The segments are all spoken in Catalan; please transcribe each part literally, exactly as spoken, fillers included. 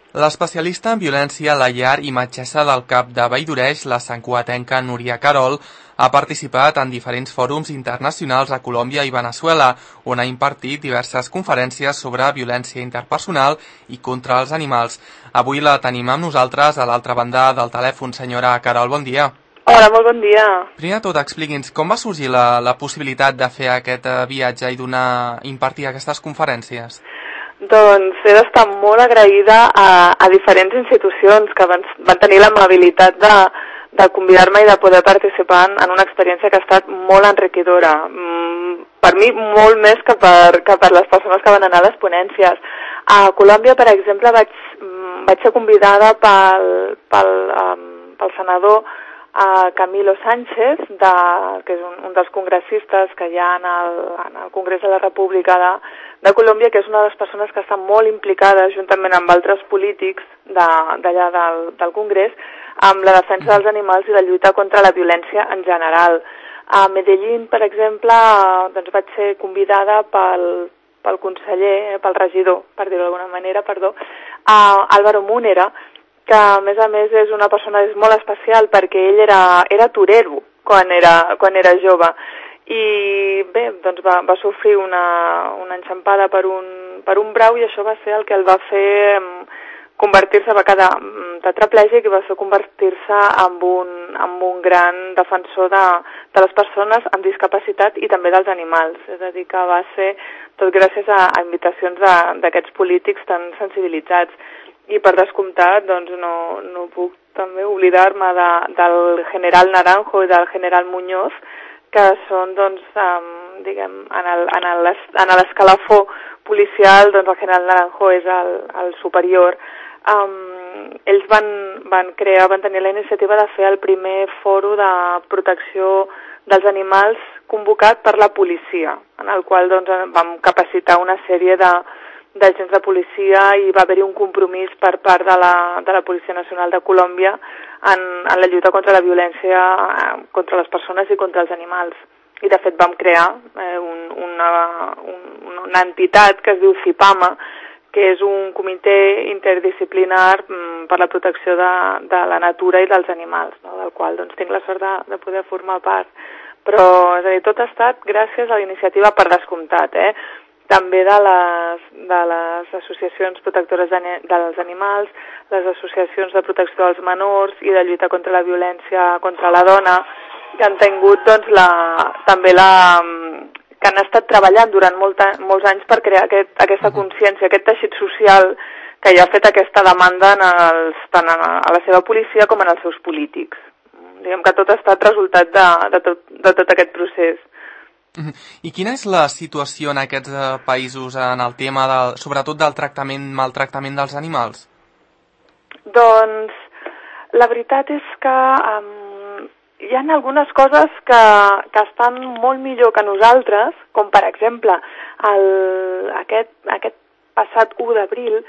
L'especialista en violència a la llar i metgessa del CAP de Vall-d'Oreix, la santcugatenca Núria Carol, ha participat en diferents fòrums internacionals a Colòmbia i Veneçuela, on ha impartit diverses conferències sobre violència interpersonal i contra els animals. Avui la tenim amb nosaltres a l'altra banda del telèfon. Senyora Carol, bon dia. Hola, molt bon dia. Primer de tot, expliqui'ns com va sorgir la, la possibilitat de fer aquest viatge i donar, impartir aquestes conferències? Doncs he d'estar molt agraïda a, a diferents institucions que van, van tenir l'amabilitat de, de convidar-me i de poder participar en, en una experiència que ha estat molt enriquidora. Mm, per mi, molt més que per, que per les persones que van anar a les ponències. A Colòmbia, per exemple, vaig, vaig ser convidada pel, pel, um, pel senador a Camilo Sánchez, de, que és un, un dels congressistes que hi ha en el, en el Congrés de la República de, de Colòmbia, que és una de les persones que està molt implicada, juntament amb altres polítics d'allà de, del, del Congrés, amb la defensa dels animals i la lluita contra la violència en general. A Medellín, per exemple, doncs vaig ser convidada pel, pel conseller, pel regidor, per dir-ho d'alguna manera, perdó, a Álvaro Múnera, que a més a més és una persona és molt especial perquè ell era, era torero quan era, quan era jove i bé, doncs va, va sofrir una, una enxampada per un, per un brau i això va ser el que el va fer convertir-se, va quedar tetraplègic i va fer convertir-se en un, en un gran defensor de, de les persones amb discapacitat i també dels animals. És a dir, que va ser tot gràcies a, a invitacions d'aquests polítics tan sensibilitzats. I per descomptat, doncs no, no puc també oblidar-me de, del general Naranjo i del general Muñoz, que són, doncs, um, diguem, en l'escalafó policial, doncs el general Naranjo és el, el superior. Um, ells van, van crear, van tenir la iniciativa de fer el primer foro de protecció dels animals convocat per la policia, en el qual doncs, vam capacitar una sèrie de d'agents de policia i va haver-hi un compromís per part de la, de la Policia Nacional de Colòmbia en, en la lluita contra la violència contra les persones i contra els animals. I de fet vam crear eh, un, una, un, una entitat que es diu CIPAMA, que és un comitè interdisciplinar mm, per la protecció de, de la natura i dels animals, no? Del qual doncs, tinc la sort de, de poder formar part. Però, és a dir, tot ha estat gràcies a la iniciativa per descomptat, eh? També de les, de les associacions protectores dels animals, les associacions de protecció dels menors i de lluita contra la violència contra la dona, que han tingut doncs, la, també la, que han estat treballant durant molta, molts anys per crear aquest, aquesta consciència, aquest teixit social que ja ha fet aquesta demanda en els, tant a la seva policia com en els seus polítics. Diguem que tot ha estat resultat de, de, tot, de tot aquest procés. I quina és la situació en aquests uh, països en el tema, del, sobretot del tractament, maltractament dels animals? Doncs la veritat és que um, hi ha algunes coses que, que estan molt millor que nosaltres, com per exemple el, aquest, aquest passat u d'abril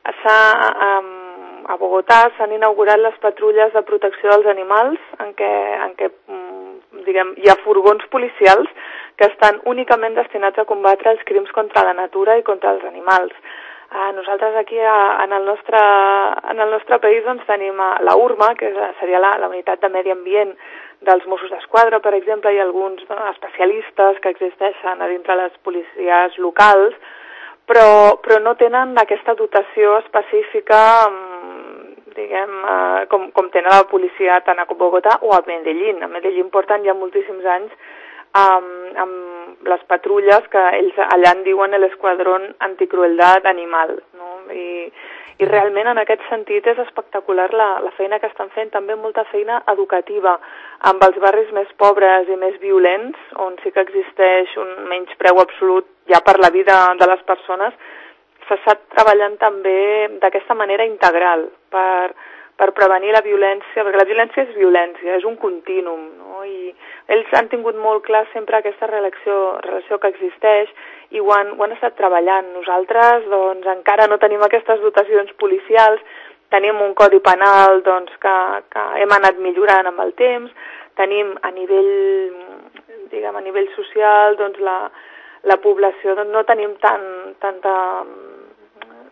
um, a Bogotà s'han inaugurat les patrulles de protecció dels animals en què, en què diguem, hi ha furgons policials que estan únicament destinats a combatre els crims contra la natura i contra els animals. Uh, nosaltres aquí a, en, el nostre, en el nostre país doncs, tenim la U R M A, que seria la, la unitat de medi ambient dels Mossos d'Esquadra, per exemple, i alguns no, especialistes que existeixen a dintre les policies locals, però, però no tenen aquesta dotació específica diguem, eh, com, com tenen la policia tant a Bogotà o a Medellín. A Medellín porten ja moltíssims anys amb, amb les patrulles que ells allà en diuen l'esquadrón anticrueldad animal, no? I, i realment en aquest sentit és espectacular la, la feina que estan fent, també molta feina educativa amb els barris més pobres i més violents, on sí que existeix un menyspreu absolut ja per la vida de les persones. S'està treballant també d'aquesta manera integral per, per prevenir la violència, perquè la violència és violència, és un contínuum, no? I ells han tingut molt clar sempre aquesta relació, relació que existeix i ho han, ho han estat treballant. Nosaltres doncs, encara no tenim aquestes dotacions policials, tenim un codi penal doncs, que, que hem anat millorant amb el temps, tenim a nivell, diguem, a nivell social doncs, la, la població, doncs, no tenim tant, tanta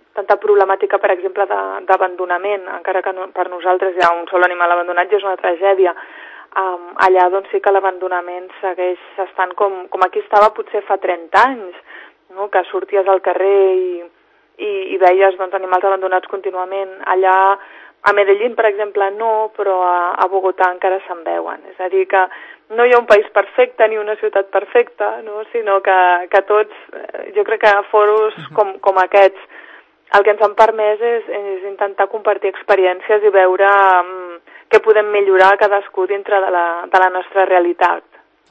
tanta problemàtica, per exemple, d'abandonament, encara que no, per nosaltres hi ha un sol animal abandonat i és una tragèdia. Um, allà doncs sí que l'abandonament segueix estant com, com aquí estava potser fa trenta anys, no? Que sorties al carrer i, i, i veies doncs, animals abandonats contínuament. Allà a Medellín, per exemple, no, però a, a Bogotà encara se'n veuen. És a dir, que no hi ha un país perfecte ni una ciutat perfecta, no? Sinó que, que tots, jo crec que foros com, com aquests, el que ens han permès és, és intentar compartir experiències i veure um, què podem millorar cadascú dintre de la, de la nostra realitat.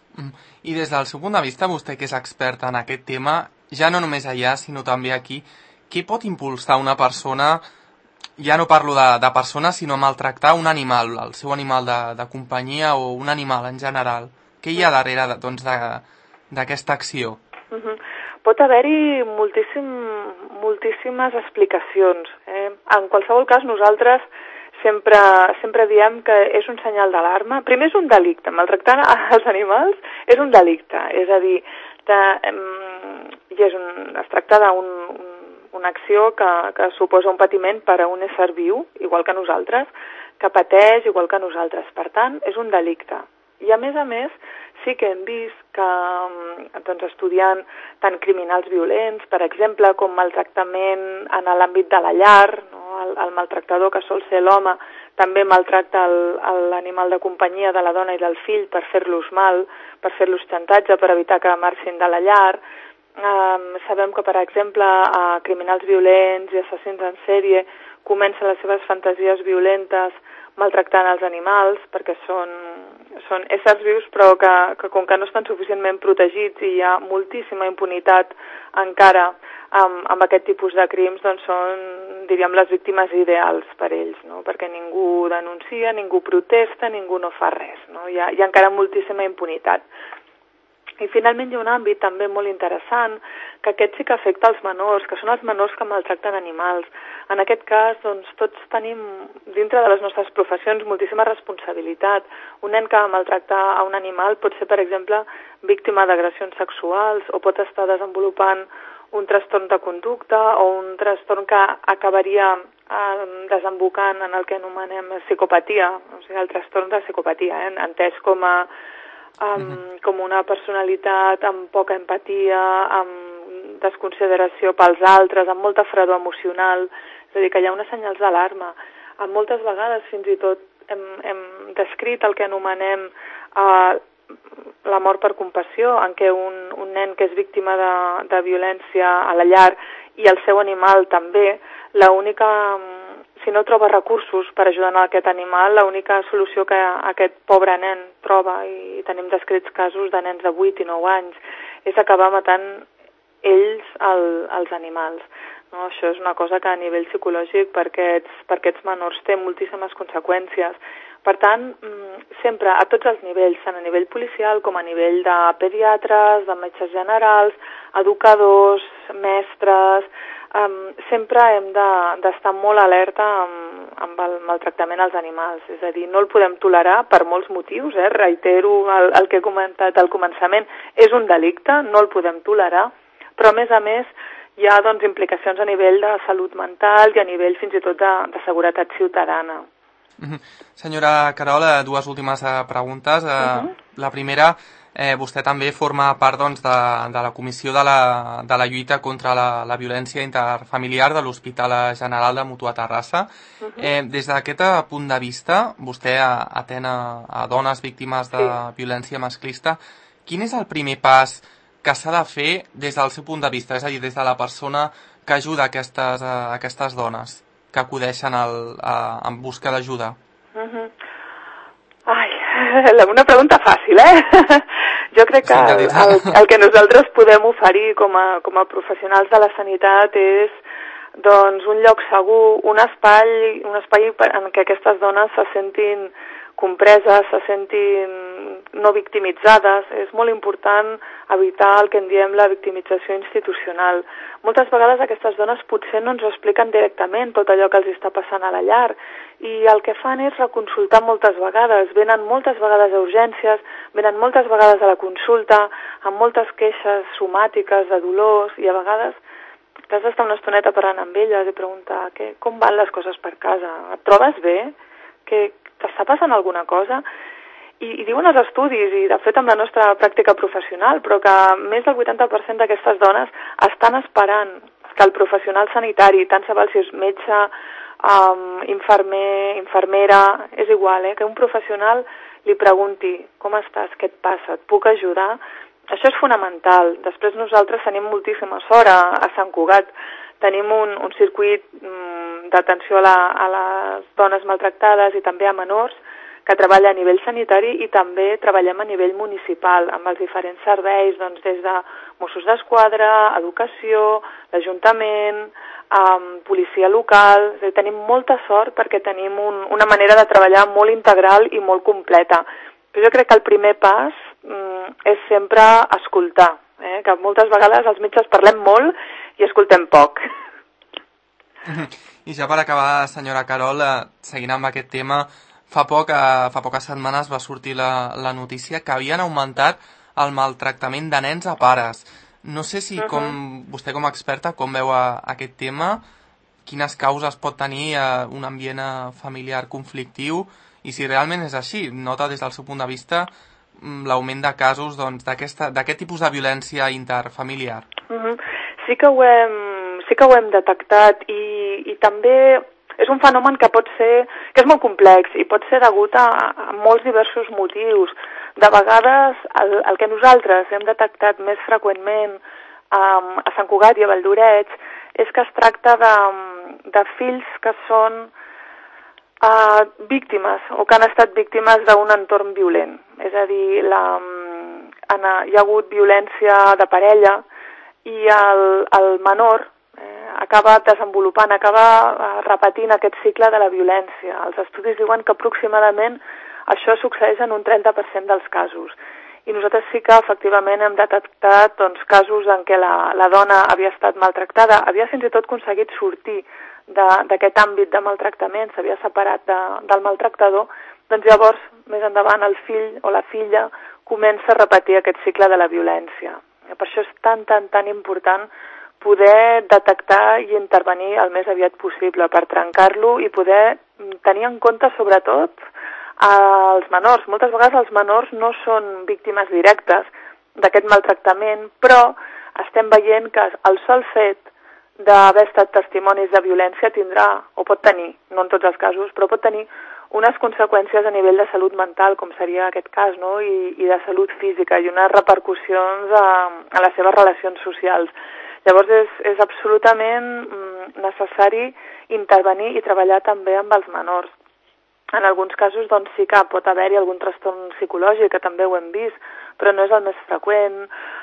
I des del seu punt de vista, vostè que és expert en aquest tema, ja no només allà, sinó també aquí, què pot impulsar una persona, ja no parlo de, de persones, sinó maltractar un animal, el seu animal de, de companyia o un animal en general? Què hi ha darrere doncs, d'aquesta acció? Uh-huh. Pot haver-hi moltíssim, moltíssimes explicacions. Eh? En qualsevol cas, nosaltres sempre, sempre diem que és un senyal d'alarma. Primer és un delicte, maltractar els animals és un delicte, és a dir, de, um, i és un, es tracta d'un un, una acció que, que suposa un patiment per a un ésser viu, igual que nosaltres, que pateix igual que nosaltres. Per tant, és un delicte. I a més a més, sí que hem vist que, doncs, estudiant tant criminals violents, per exemple, com maltractament en l'àmbit de la llar, no? el, el maltractador, que sol ser l'home, també maltracta l'animal de companyia de la dona i del fill per fer-los mal, per fer-los xantatge, per evitar que marxin de la llar. Um, sabem que, per exemple, a criminals violents i assassins en sèrie comencen les seves fantasies violentes maltractant els animals, perquè són, són éssers vius però que, que com que no estan suficientment protegits i hi ha moltíssima impunitat encara amb, amb aquest tipus de crims, doncs són, diríem, les víctimes ideals per ells, no? Perquè ningú denuncia, ningú protesta, ningú no fa res, no? Hi ha, hi ha encara moltíssima impunitat. I finalment hi ha un àmbit també molt interessant, que aquest sí que afecta els menors, que són els menors que maltracten animals. En aquest cas, doncs, tots tenim, dintre de les nostres professions, moltíssima responsabilitat. Un nen que maltracta a un animal pot ser, per exemple, víctima d'agressions sexuals o pot estar desenvolupant un trastorn de conducta o un trastorn que acabaria eh, desembocant en el que anomenem psicopatia, o sigui, el trastorn de psicopatia, eh, entès com a Um, com una personalitat amb poca empatia, amb desconsideració pels altres, amb molta fredor emocional. És a dir, que hi ha unes senyals d'alarma. Moltes vegades fins i tot hem, hem descrit el que anomenem uh, la mort per compassió, en què un, un nen que és víctima de, de violència a la llar i el seu animal també, l'única... si no troba recursos per ajudar a aquest animal, l'única solució que aquest pobre nen troba, i tenim descrits casos de nens de vuit i nou anys, és acabar matant ells el, els animals. No? Això és una cosa que a nivell psicològic per aquests, per aquests menors té moltíssimes conseqüències. Per tant, sempre a tots els nivells, tant a nivell policial com a nivell de pediatres, de metges generals, educadors, mestres, Um, sempre hem d'estar de, molt alerta amb, amb el maltractament als animals. És a dir, no el podem tolerar per molts motius, eh? Reitero el, el que he comentat al començament, és un delicte, no el podem tolerar, però a més a més hi ha doncs, implicacions a nivell de salut mental i a nivell fins i tot de, de seguretat ciutadana. Uh-huh. Senyora Querol, dues últimes uh, preguntes. Uh, uh-huh. La primera, eh, vostè també forma part doncs, de, de la comissió de la, de la lluita contra la, la violència interfamiliar de l'Hospital General de Mutu a Terrassa. Uh-huh. Eh, des d'aquest punt de vista, vostè atén a, a dones víctimes de sí. violència masclista. Quin és el primer pas que s'ha de fer des del seu punt de vista, és a dir, des de la persona que ajuda aquestes, a aquestes dones que acudeixen al, a, en busca d'ajuda? Uh-huh. Ai, una pregunta fàcil, eh? Jo crec que el, el, el que nosaltres podem oferir com a, com a professionals de la sanitat és doncs, un lloc segur, un espai, un espai en què aquestes dones se sentin compreses, se sentin no victimitzades. És molt important evitar el que en diem la victimització institucional. Moltes vegades aquestes dones potser no ens ho expliquen directament tot allò que els està passant a la llar i el que fan és reconsultar moltes vegades. Venen moltes vegades a urgències, venen moltes vegades a la consulta amb moltes queixes somàtiques de dolors i a vegades t'has d'estar una estoneta parlant amb elles i preguntar què, com van les coses per casa, et trobes bé? Que t'està passant alguna cosa? I, I diuen els estudis, i de fet amb la nostra pràctica professional, però que més del vuitanta per cent d'aquestes dones estan esperant que el professional sanitari, tant se val si és metge, um, infermer, infermera, és igual, eh, que un professional li pregunti com estàs, què et passa, et puc ajudar? Això és fonamental. Després nosaltres tenim moltíssima sort a, a Sant Cugat. Tenim un, un circuit mm, d'atenció a, la, a les dones maltractades i també a menors que treballa a nivell sanitari i també treballem a nivell municipal amb els diferents serveis, doncs, des de Mossos d'Esquadra, Educació, l'Ajuntament, um, policia local. És a dir, tenim molta sort perquè tenim un, una manera de treballar molt integral i molt completa. Però jo crec que el primer pas mm, és sempre escoltar, eh? Que moltes vegades els metges parlem molt i escoltem poc. I ja per acabar, senyora Carol, eh, seguint amb aquest tema, fa, poc, eh, fa poques setmanes va sortir la, la notícia que havien augmentat el maltractament de nens a pares. No sé si com, uh-huh. vostè com a experta com veu a, a aquest tema, quines causes pot tenir eh, un ambient familiar conflictiu i si realment és així, nota des del seu punt de vista l'augment de casos doncs, d'aquest tipus de violència interfamiliar. Uh-huh. Sí que ho hem, sí que ho hem detectat i, i també és un fenomen que pot ser, que és molt complex i pot ser degut a, a molts diversos motius. De vegades el, el que nosaltres hem detectat més freqüentment um, a Sant Cugat i a Valldoreix és que es tracta de, de fills que són Uh, víctimes o que han estat víctimes d'un entorn violent. És a dir, la, en, hi ha hagut violència de parella i el, el menor eh, acaba desenvolupant, acaba uh, repetint aquest cicle de la violència. Els estudis diuen que aproximadament això succeeix en un trenta per cent dels casos. I nosaltres sí que efectivament hem detectat doncs, casos en què la, la dona havia estat maltractada, havia fins i tot aconseguit sortir d'aquest àmbit de maltractament, s'havia separat de, del maltractador, doncs llavors, més endavant, el fill o la filla comença a repetir aquest cicle de la violència. Per això és tan, tan, tan important poder detectar i intervenir el més aviat possible per trencar-lo i poder tenir en compte, sobretot, els menors. Moltes vegades els menors no són víctimes directes d'aquest maltractament, però estem veient que el sol fet d'haver estat testimonis de violència tindrà, o pot tenir, no en tots els casos, però pot tenir unes conseqüències a nivell de salut mental, com seria aquest cas, no? I, i de salut física, i unes repercussions a, a les seves relacions socials. Llavors és, és absolutament necessari intervenir i treballar també amb els menors. En alguns casos doncs, sí que pot haver-hi algun trastorn psicològic, que també ho hem vist, però no és el més freqüent.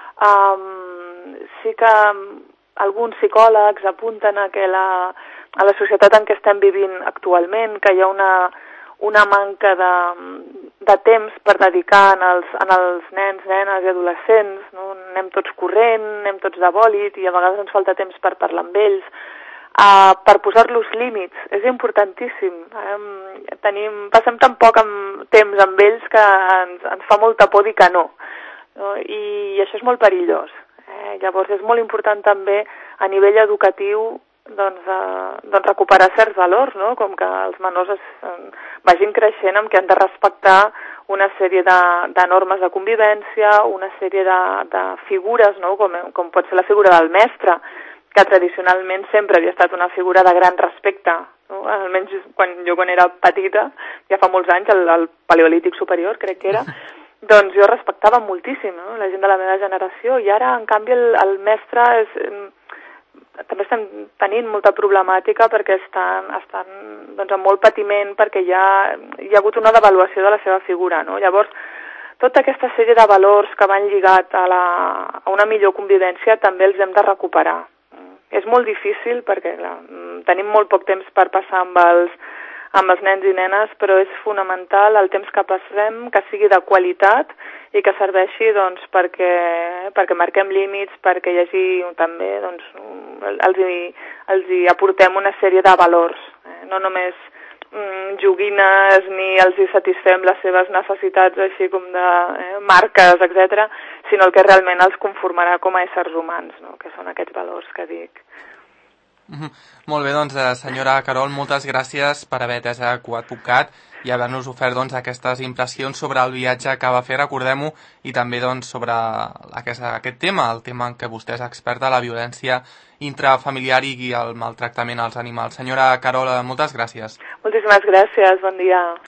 Um, sí que alguns psicòlegs apunten a que la, a la societat en què estem vivint actualment, que hi ha una, una manca de, de temps per dedicar en els, en els nens, nenes i adolescents, no? Anem tots corrent, anem tots de bòlit i a vegades ens falta temps per parlar amb ells, uh, per posar-los límits, és importantíssim. Um, tenim, passem tan poc amb, temps amb ells que ens, ens fa molta por dir que no, no? I això és molt perillós. Eh, llavors és molt important també a nivell educatiu doncs, eh, doncs recuperar certs valors, no? Com que els menors es, eh, vagin creixent amb que han de respectar una sèrie de, de normes de convivència, una sèrie de, de figures, no? com, com pot ser la figura del mestre, que tradicionalment sempre havia estat una figura de gran respecte. No? Almenys quan, jo quan era petita, ja fa molts anys, el, el paleolític superior crec que era, doncs jo respectava moltíssim, no? La gent de la meva generació, i ara, en canvi, el, el mestre és, també estem tenint molta problemàtica perquè estan, estan doncs, amb molt patiment perquè hi ha, hi ha hagut una devaluació de la seva figura, no? Llavors, tota aquesta sèrie de valors que van lligat a, la, a una millor convivència també els hem de recuperar. És molt difícil perquè clar, tenim molt poc temps per passar amb els amb els nens i nenes, però és fonamental el temps que passem, que sigui de qualitat i que serveixi doncs, perquè, perquè marquem límits, perquè hi hagi també, doncs, els, hi, els hi aportem una sèrie de valors, eh? No només mm, joguines ni els hi satisfem les seves necessitats així com de eh, marques, etcètera, sinó el que realment els conformarà com a éssers humans, no? Que són aquests valors que dic. Mm-hmm. Molt bé, doncs, senyora Carol, moltes gràcies per haver atès a QuadPodCat i haver-nos ofert doncs, aquestes impressions sobre el viatge que va fer, recordem-ho, i també doncs, sobre aquest, aquest tema, el tema en què vostè és experta, la violència intrafamiliar i el maltractament als animals. Senyora Carol, moltes gràcies. Moltíssimes gràcies, bon dia.